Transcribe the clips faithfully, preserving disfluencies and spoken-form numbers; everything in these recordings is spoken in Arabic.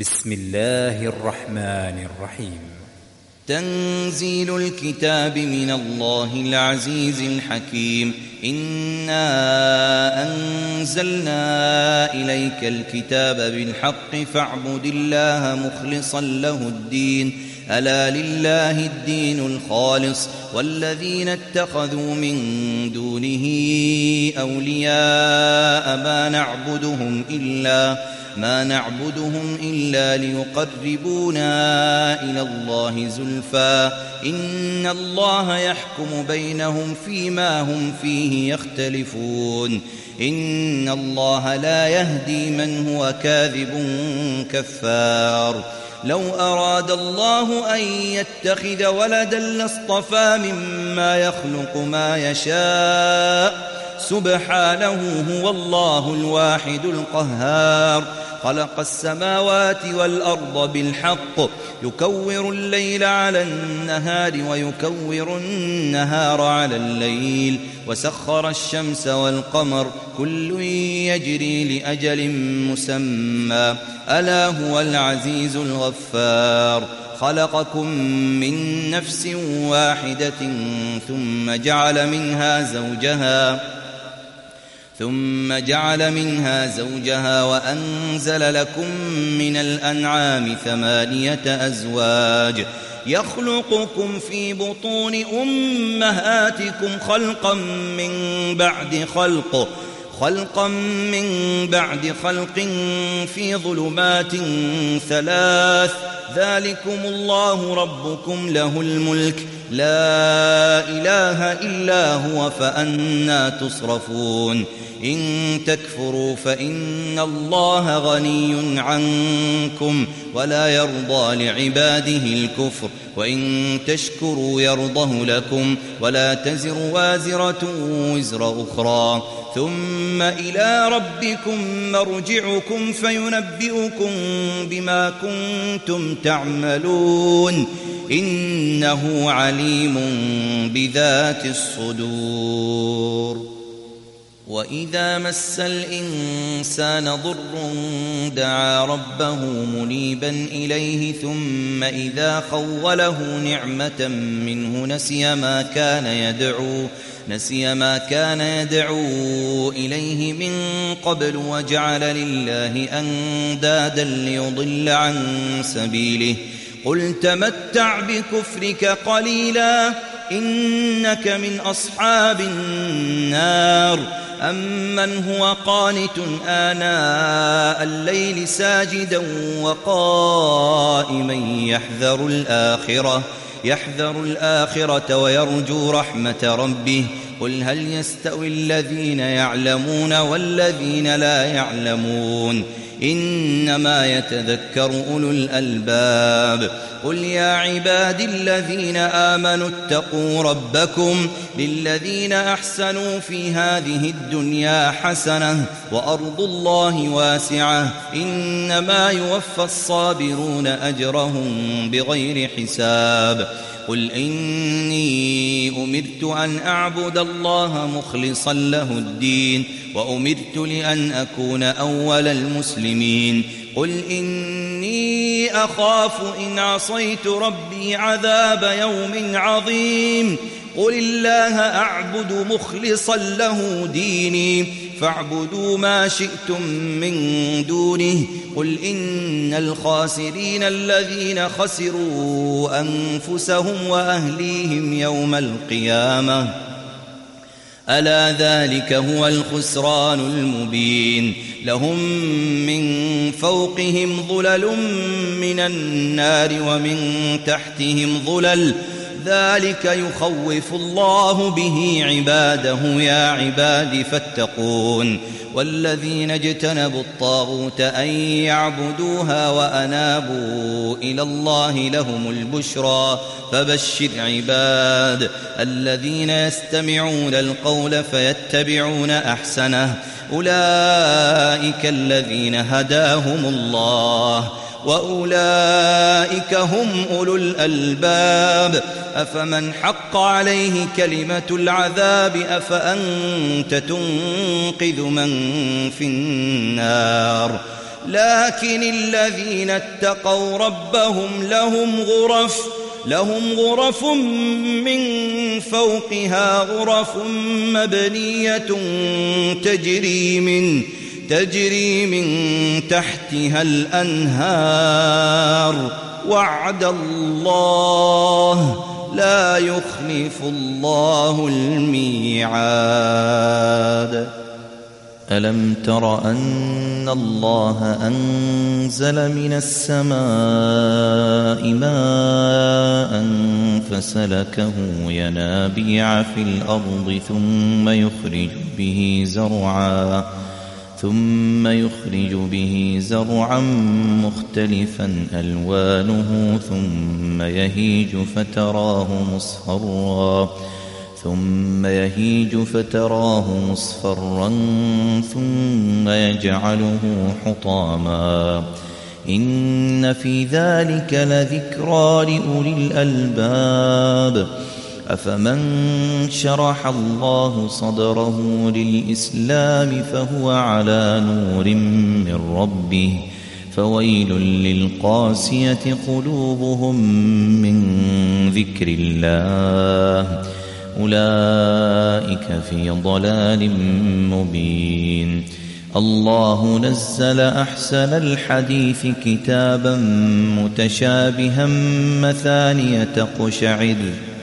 بسم الله الرحمن الرحيم. تنزيل الكتاب من الله العزيز الحكيم. إنا أنزلنا إليك الكتاب بالحق فاعبد الله مخلصا له الدين ألا لله الدين الخالص والذين اتخذوا من دونه أولياء ما نعبدهم إلا ما نعبدهم إلا ليقربونا إلى الله زلفى إن الله يحكم بينهم فيما هم فيه يختلفون إن الله لا يهدي من هو كاذب كفار. لو أراد الله أن يتخذ ولدا لاصطفى مما يخلق ما يشاء سبحانه هو الله الواحد القهار. خلق السماوات والأرض بالحق يكور الليل على النهار ويكور النهار على الليل وسخر الشمس والقمر كل يجري لأجل مسمى ألا هو العزيز الغفار. خلقكم من نفس واحدة ثم جعل منها زوجها ثم جعل منها زوجها وأنزل لكم من الأنعام ثمانية أزواج يخلقكم في بطون أمهاتكم خلقا من بعد خلق خلقا من بعد خلق في ظلمات ثلاث ذلكم الله ربكم له الملك لا إله إلا هو فأنى تصرفون. إن تكفروا فإن الله غني عنكم ولا يرضى لعباده الكفر وإن تشكروا يرضه لكم ولا تزر وازرة وزر أخرى ثم إلى ربكم مرجعكم فينبئكم بما كنتم تعملون إنه عليم بذات الصدور. وإذا مس الإنسان ضر دعا ربه منيبا إليه ثم إذا خوله نعمة منه نسي ما كان يدعو نسي ما كان يدعو إليه من قبل وجعل لله أندادا ليضل عن سبيله قل تمتع بكفرك قليلا إنك من أصحاب النار. أمن هو قانت آناء الليل ساجدا وقائما يحذر الآخرة يحذر الآخرة ويرجو رحمة ربه قل هل يستوي الذين يعلمون والذين لا يعلمون إنما يتذكر أولو الألباب. قل يا عبادي الذين آمنوا اتقوا ربكم للذين أحسنوا في هذه الدنيا حسنة وأرض الله واسعة إنما يوفى الصابرون أجرهم بغير حساب. قل إني أمرت أن أعبد الله مخلصا له الدين وأمرت لأن أكون أول المسلمين. قل إني أخاف إن عصيت ربي عذاب يوم عظيم. قل الله أعبد مخلصا له ديني فاعبدوا ما شئتم من دونه. قل إن الخاسرين الذين خسروا أنفسهم وأهليهم يوم القيامة ألا ذلك هو الخسران المبين. لهم من فوقهم ظلل من النار ومن تحتهم ظلل ذلك يخوف الله به عباده يا عباد فاتقون. والذين اجتنبوا الطاغوت أن يعبدوها وأنابوا إلى الله لهم البشرى فبشر عباد الذين يستمعون القول فيتبعون أحسنه أولئك الذين هداهم الله وأولئك هم أولو الألباب. أفمن حق عليه كلمة العذاب أفأنت تنقذ من في النار لكن الذين اتقوا ربهم لهم غرف لهم غرف من فوقها غرف مبنية تجري من تجري من تحتها الأنهار وعد الله لا يخلف الله الميعاد. ألم تر أن الله أنزل من السماء ماء فسلكه ينابيع في الأرض ثم يخرج به زرعا ثم يخرج به زرعا مختلفا ألوانه ثم يهيج فتراه مصفرا ثم يهيج فتراه مصفرا ثم يجعله حطاما إن في ذلك لذكرى لأولي الألباب. أفمن شرح الله صدره للإسلام فهو على نور من ربه فويل للقاسية قلوبهم من ذكر الله أولئك في ضلال مبين. الله نزل أحسن الحديث كتابا متشابها مثانية تقشعر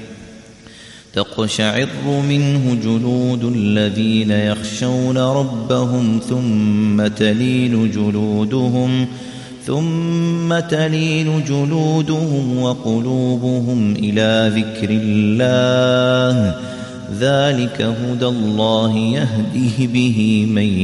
تقشعر منه جلود الذين يخشون ربهم ثم تلين جلودهم ثم تلين جلودهم وقلوبهم إلى ذكر الله ذلك هدى الله يهديه به من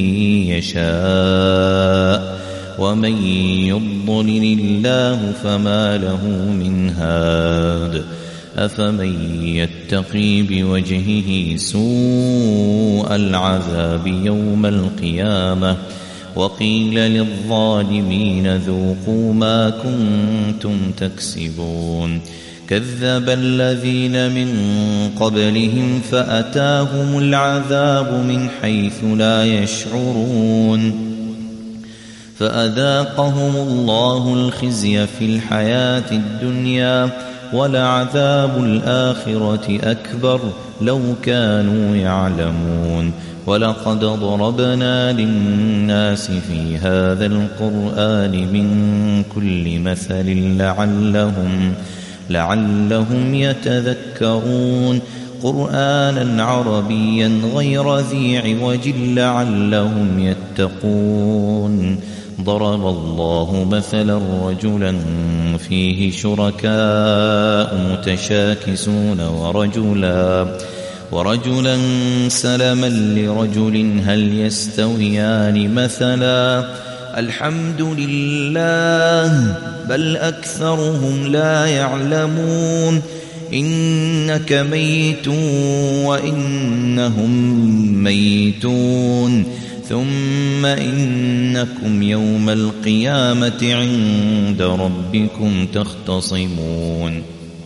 يشاء ومن يضلل الله فما له من هاد. أفمن يتقي بوجهه سوء العذاب يوم القيامة وقيل للظالمين ذوقوا ما كنتم تكسبون. كذب الذين من قبلهم فأتاهم العذاب من حيث لا يشعرون فأذاقهم الله الخزي في الحياة الدنيا ولعذاب الآخرة أكبر لو كانوا يعلمون. ولقد ضربنا للناس في هذا القرآن من كل مثل لعلهم لعلهم يتذكرون قرآنا عربيا غير ذي عوج لعلهم يتقون. ضرب الله مثلا رجلا فيه شركاء متشاكسون ورجلا ورجلا سلما لرجل هل يستويان مثلا الحمد لله بل أكثرهم لا يعلمون. إنك ميت وإنهم ميتون ثم إنكم يوم القيامة عند ربكم تختصمون.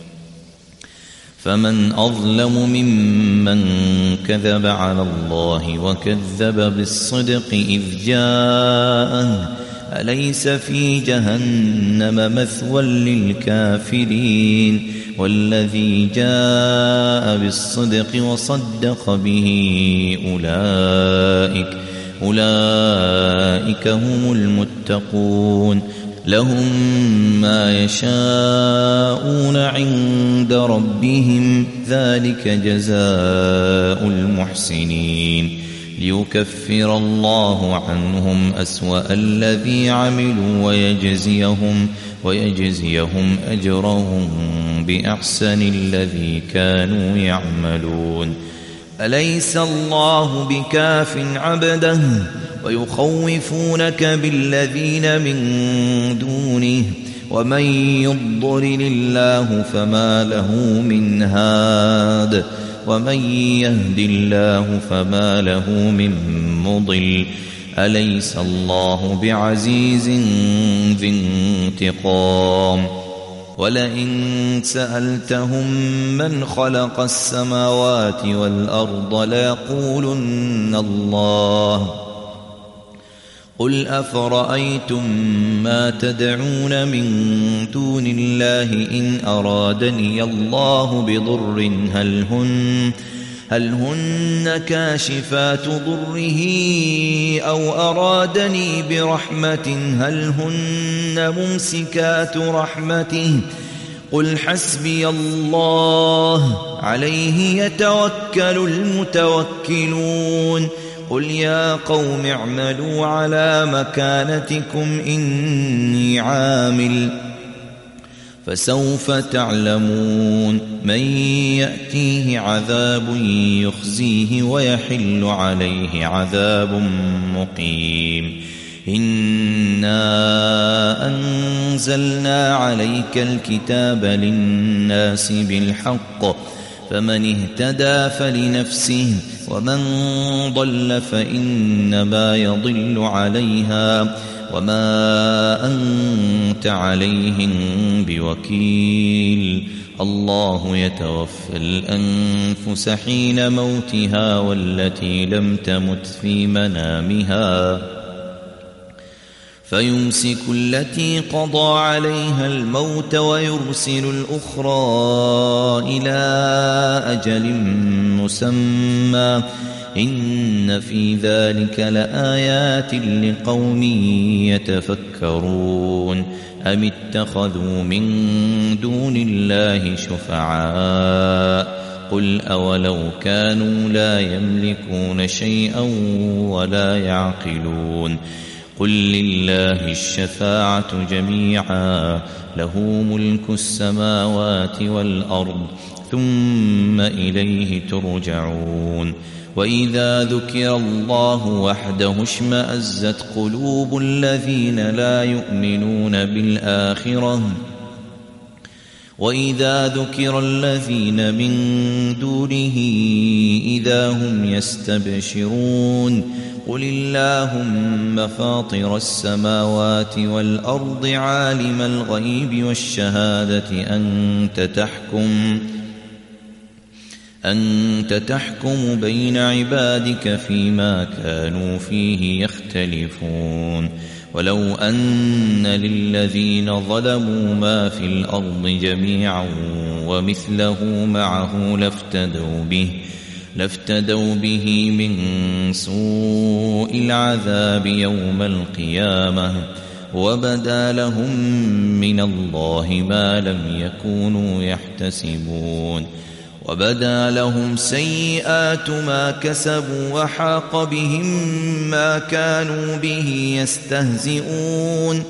فمن أظلم ممن كذب على الله وكذب بالصدق إذ جاءه أليس في جهنم مثوى للكافرين والذي جاء بالصدق وصدق به أولئك أولئك هم المتقون لهم ما يشاءون عند ربهم ذلك جزاء المحسنين ليكفر الله عنهم أسوأ الذي عملوا ويجزيهم ويجزيهم أجرهم بأحسن الذي كانوا يعملون. أليس الله بكاف عبده ويخوفونك بالذين من دونه ومن يضلل الله فما له من هاد ومن يهد الله فما له من مضل. أليس الله بعزيز ذي انتقام. ولئن سألتهم من خلق السماوات والأرض ليقولن الله قل أفرأيتم ما تدعون من دون الله إن أرادني الله بضر هل هن هل هن كاشفات ضره أو أرادني برحمة هل هن ممسكات رحمته قل حسبي الله عليه يتوكل المتوكلون قل يا قوم اعملوا على مكانتكم إني عامل فسوف تعلمون من يأتيه عذاب يخزيه ويحل عليه عذاب مقيم إنا أنزلنا عليك الكتاب للناس بالحق فمن اهتدى فلنفسه ومن ضل فإنما يضل عليها وما أنت عليهم بوكيل الله يتوفى الأنفس حين موتها والتي لم تمت في منامها فيمسك التي قضى عليها الموت ويرسل الأخرى إلى أجل مسمى إن في ذلك لآيات لقوم يتفكرون أم اتخذوا من دون الله شفعاء قل أولو كانوا لا يملكون شيئا ولا يعقلون قل لله الشفاعة جميعا له ملك السماوات والأرض ثم إليه ترجعون وإذا ذكر الله وحده اشمأزت قلوب الذين لا يؤمنون بالآخرة وإذا ذكر الذين من دونه إذا هم يستبشرون قل اللهم فاطر السماوات والأرض عالم الغيب والشهادة أنت تحكم أنت تحكم بين عبادك فيما كانوا فيه يختلفون ولو أن للذين ظلموا ما في الأرض جميعا ومثله معه لافتدوا به لافتدوا به من سوء العذاب يوم القيامة وبدا لهم من الله ما لم يكونوا يحتسبون وبدا لهم سيئات ما كسبوا وحاق بهم ما كانوا به يستهزئون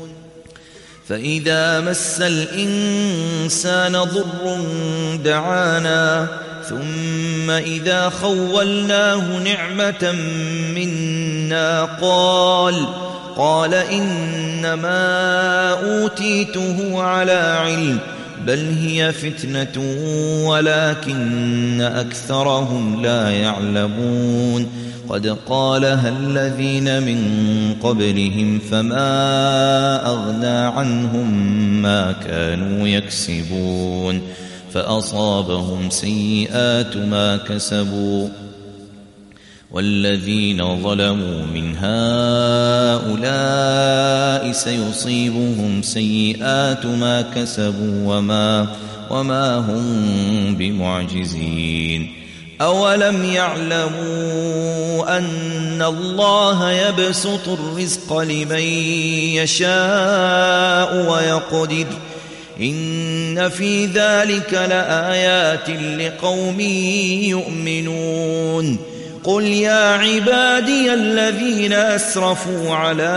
فإذا مس الإنسان ضر دعانا ثم إذا خولناه نعمة منا قال قال إنما أوتيته على علم بل هي فتنة ولكن أكثرهم لا يعلمون قد قالها الذين من قبلهم فما أغنى عنهم ما كانوا يكسبون فأصابهم سيئات ما كسبوا والذين ظلموا من هؤلاء سيصيبهم سيئات ما كسبوا وما, وما هم بمعجزين أولم يعلموا أن الله يبسط الرزق لمن يشاء ويقدر إن في ذلك لآيات لقوم يؤمنون قل يا عبادي الذين أسرفوا على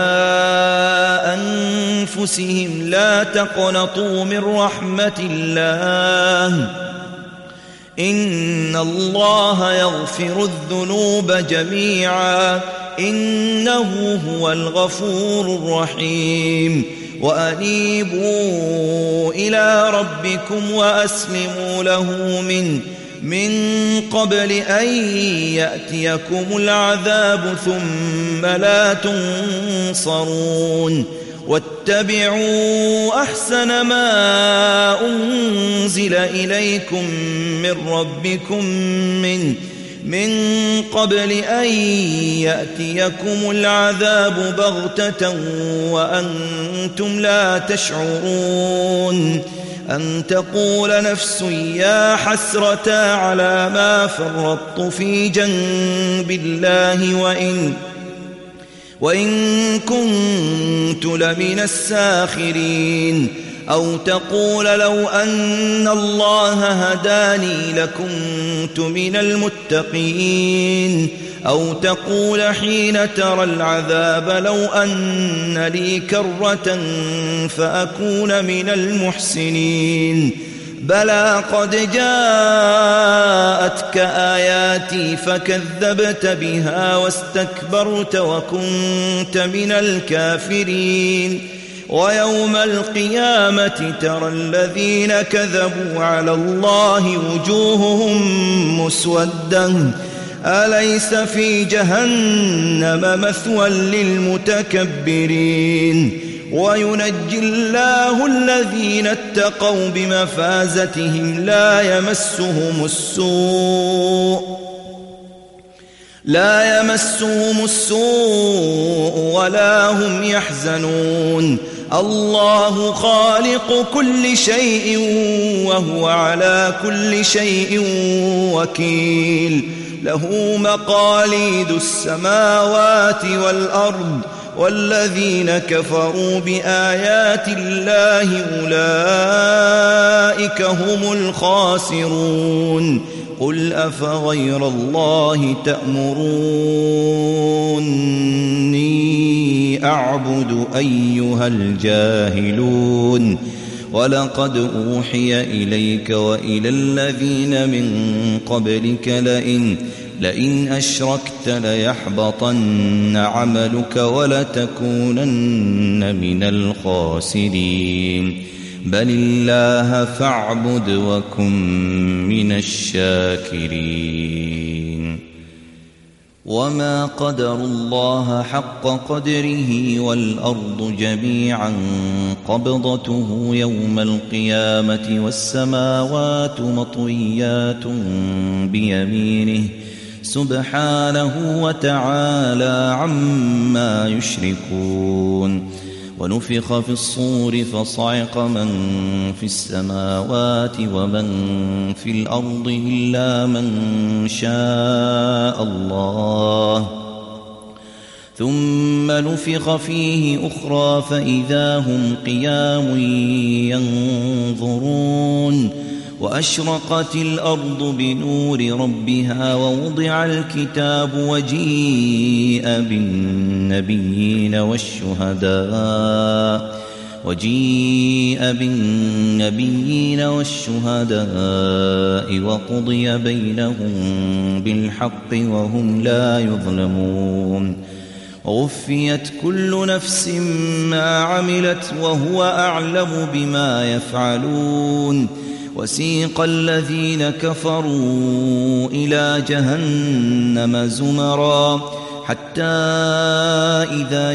أنفسهم لا تقنطوا من رحمة الله إن الله يغفر الذنوب جميعا إنه هو الغفور الرحيم وأنيبوا إلى ربكم وأسلموا له من من قبل أن يأتيكم العذاب ثم لا تنصرون واتبعوا أحسن ما أنزل إليكم من ربكم من من قبل أن يأتيكم العذاب بغتة وأنتم لا تشعرون أن تقول نفس يا حسرة على ما فرطت في جنب الله وإن وإن كنت لمن الساخرين أو تقول لو أن الله هداني لكنت من المتقين أو تقول حين ترى العذاب لو أن لي كرة فأكون من المحسنين بلى قد جاءتك آياتي فكذبت بها واستكبرت وكنت من الكافرين ويوم القيامة ترى الذين كذبوا على الله وجوههم مسودة أليس في جهنم مثوى للمتكبرين وينجي الله الذين اتقوا بمفازتهم لا يمسهم السوء لا يمسهم السوء ولا هم يحزنون الله خالق كل شيء وهو على كل شيء وكيل له مقاليد السماوات والأرض والذين كفروا بآيات الله أولئك هم الخاسرون قل أفغير الله تأمروني أعبد أيها الجاهلون ولقد أوحي إليك وإلى الذين من قبلك لئن لئن أشركت ليحبطن عملك ولتكونن من الخاسرين بل الله فاعبد وكن من الشاكرين وما قدر الله حق قدره والأرض جميعا قبضته يوم القيامة والسماوات مطويات بيمينه سبحانه وتعالى عما يشركون ونفخ في الصور فصعق من في السماوات ومن في الأرض إلا من شاء الله ثم نفخ فيه أخرى فإذا هم قيام ينظرون وأشرقت الأرض بنور ربها ووضع الكتاب وجيء بالنبيين والشهداء وجيء بالنبيين والشهداء وقضي بينهم بالحق وهم لا يظلمون ووفيت كل نفس ما عملت وهو أعلم بما يفعلون وسيق الذين كفروا إلى جهنم زمرا حتى إذا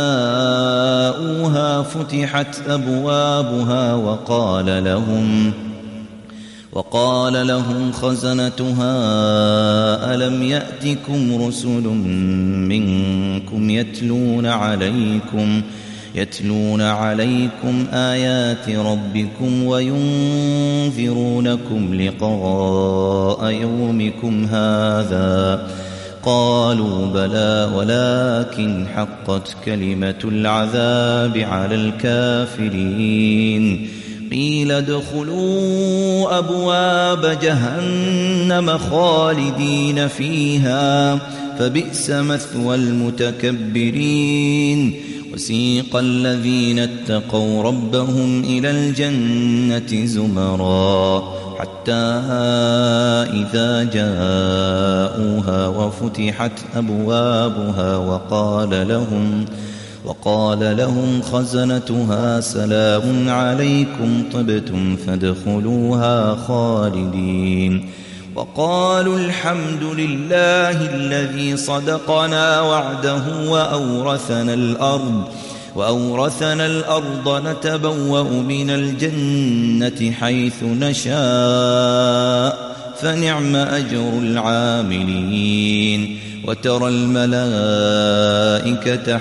جاءوها فتحت أبوابها وقال لهم وقال لهم خزنتها ألم يأتكم رسل منكم يتلون عليكم يتلون عليكم آيات ربكم وينذرونكم لقاء يومكم هذا قالوا بلى ولكن حقت كلمة العذاب على الكافرين قيل ادخلوا أبواب جهنم خالدين فيها فبئس مثوى المتكبرين وسيق الذين اتقوا ربهم إلى الجنة زمرا حتى إذا جاءوها وفتحت أبوابها وقال لهم وقال لهم خزنتها سلام عليكم طبتم فادخلوها خالدين وقالوا الحمد لله الذي صدقنا وعده وأورثنا الأرض وأورثنا الأرض نتبوأ من الجنة حيث نشاء فنعم أجر العاملين وترى الملائكة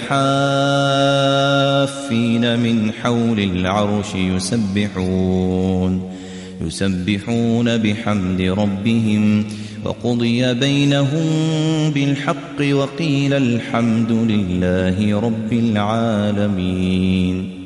حافين من حول العرش يسبحون يسبحون بحمد ربهم وقضي بينهم بالحق وقيل الحمد لله رب العالمين.